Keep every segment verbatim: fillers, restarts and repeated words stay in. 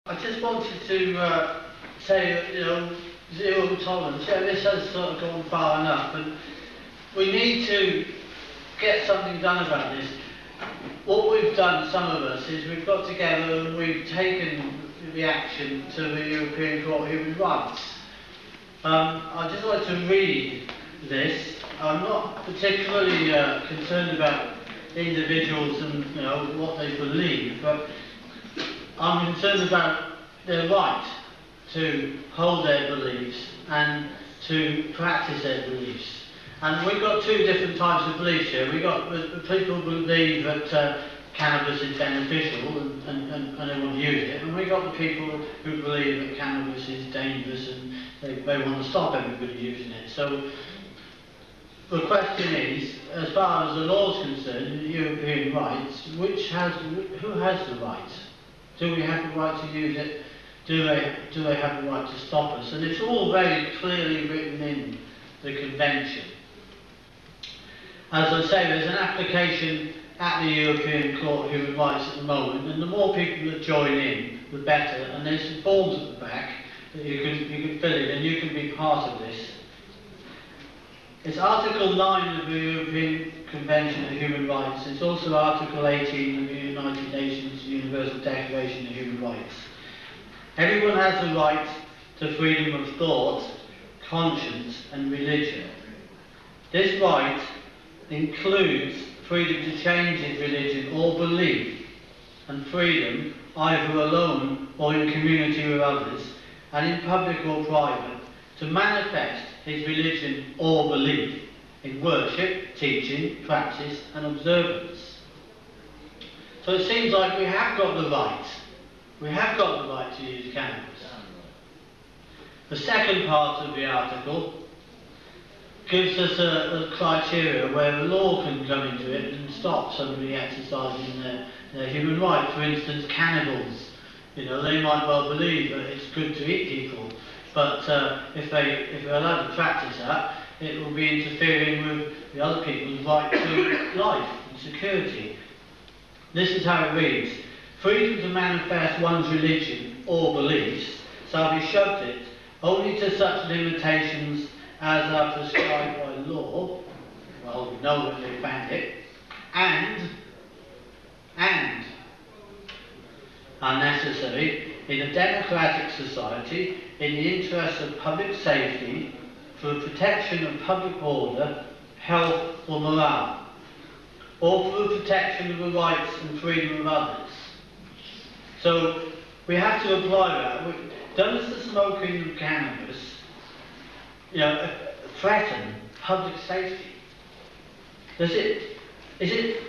I just wanted to uh, say, you know, zero tolerance. Yeah, this has sort of gone far enough, and we need to get something done about this. What we've done, some of us, is we've got together and we've taken the action to the European Court of Human Rights. Um, I just like to read this. I'm not particularly uh, concerned about individuals and, you know, what they believe, but I'm concerned about their right to hold their beliefs and to practice their beliefs. And we've got two different types of beliefs here. We've got the people who believe that uh, cannabis is beneficial and, and, and, and they want to use it, and we've got the people who believe that cannabis is dangerous and they, they want to stop everybody using it. So the question is, as far as the law is concerned, the European rights, which has, who has the right? Do we have the right to use it? Do they, do they have the right to stop us? And it's all very clearly written in the Convention. As I say, there's an application at the European Court of Human Rights at the moment, and the more people that join in, the better. And there's some forms at the back that you can, you can fill in, and you can be part of this. It's Article nine of the European Convention of Human Rights. It's also Article eighteen of the United Nations Universal Declaration of Human Rights. Everyone has the right to freedom of thought, conscience and religion. This right includes freedom to change his religion or belief, and freedom, either alone or in community with others, and in public or private, to manifest his religion or belief in worship, teaching, practice and observance. So it seems like we have got the right. We have got the right to use cannabis. The second part of the article gives us a, a criteria where the law can come into it and stop somebody exercising their, their human right. For instance, cannibals. You know, they might well believe that it's good to eat people, but uh, if, they, if they're allowed to practice that, it will be interfering with the other people's right to life and security. This is how it reads. Freedom to manifest one's religion or beliefs shall be subject only to such limitations as are prescribed by law, well, we know that they banned it, and, and are necessary in a democratic society in the interests of public safety, for the protection of public order, health or morale, or for the protection of the rights and freedom of others. So we have to apply that. Does the smoking of cannabis, you know, threaten public safety? Does it, is it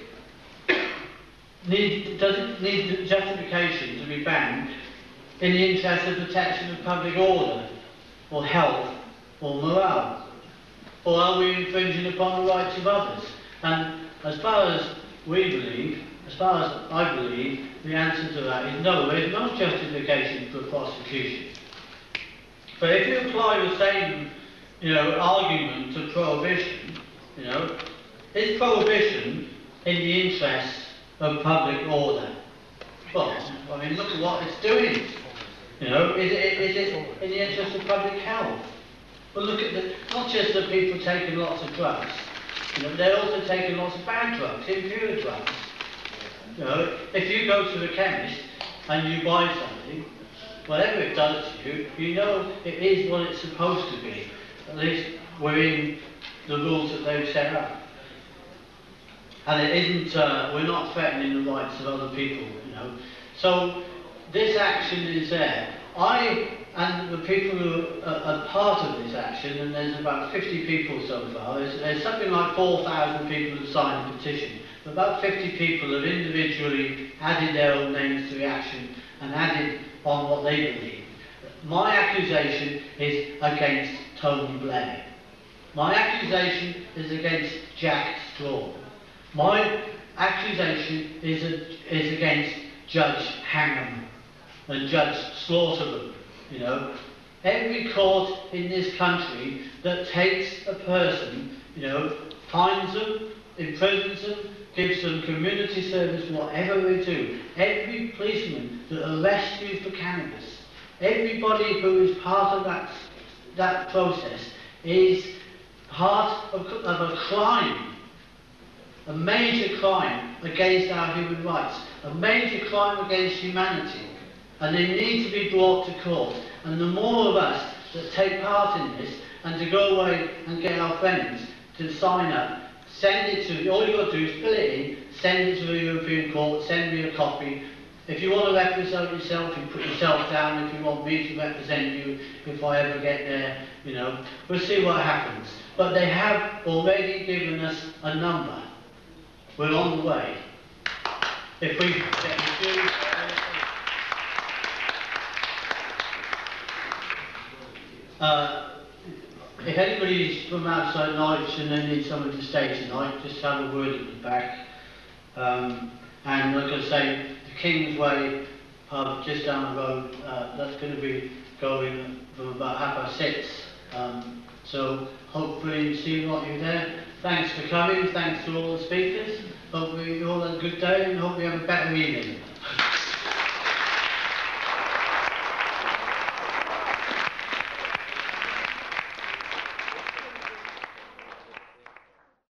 need, does it need justification to be banned in the interest of protection of public order, or health, or morale? Or are we infringing upon the rights of others? And as far as we believe, as far as I believe, the answer to that is no. There is no justification for prosecution. But if you apply the same, you know, argument to prohibition, you know, is prohibition in the interest of public order? Well, I mean, look at what it's doing. You know, is it, is it in the interest of public health? Well, look at the, not just the people taking lots of drugs, you know, they're also taking lots of bad drugs, impure drugs. You know, if you go to the chemist and you buy something, whatever it does to you, you know it is what it's supposed to be. At least within the rules that they've set up. And it isn't, uh, we're not threatening the rights of other people, you know. So this action is there. I, and the people who are, are part of this action, and there's about fifty people so far, there's, there's something like four thousand people who signed the petition. About fifty people have individually added their own names to the action and added on what they believe. My accusation is against Tony Blair. My accusation is against Jack Straw. My accusation is, a, is against Judge Hangman and Judge Slaughterman. You know, every court in this country that takes a person, you know, fines them, imprisons them, gives them community service, whatever we do. Every policeman that arrests you for cannabis, everybody who is part of that, that process is part of, of a crime, a major crime against our human rights, a major crime against humanity, and they need to be brought to court. And the more of us that take part in this, and to go away and get our friends to sign up, send it to, all you've got to do is fill it in, send it to the European Court, send me a copy. If you want to represent yourself, you put yourself down. If you want me to represent you, if I ever get there, you know, we'll see what happens. But they have already given us a number. We're on the way. If we get the uh, if anybody's from outside Norwich and they need someone to stay tonight, just have a word at the back. Um, and like I say, the Kingsway pub just down the road, uh, that's going to be going from about half past six. Um, so hopefully see what you're there. Thanks for coming, thanks to all the speakers. Hope you all have a good day and hope you have a better evening.